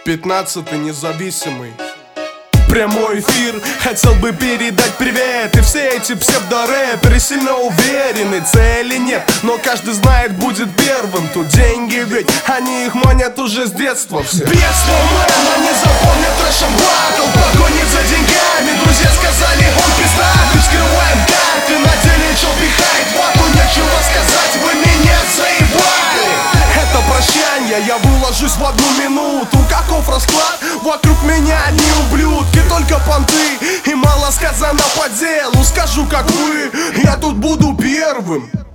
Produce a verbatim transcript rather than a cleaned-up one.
Пятнадцатый независимый. Прямой эфир, хотел бы передать привет. И все эти псевдорэперы сильно уверены, цели нет, но каждый знает, будет первым. Тут деньги ведь, они их манят уже с детства все. Бедство мэна не запомнят трэшем батл, погонит за деньгами, друзья сказали, он пиздатый. Вскрываем карты, на деле чё пихает вату, нечего сказать, вы меня заебали. Это прощанье, я выложусь в одну минуту. Каков расклад? Вокруг меня одни ублюдки, только понты, и мало сказано по делу. Скажу как вы, я тут буду первым.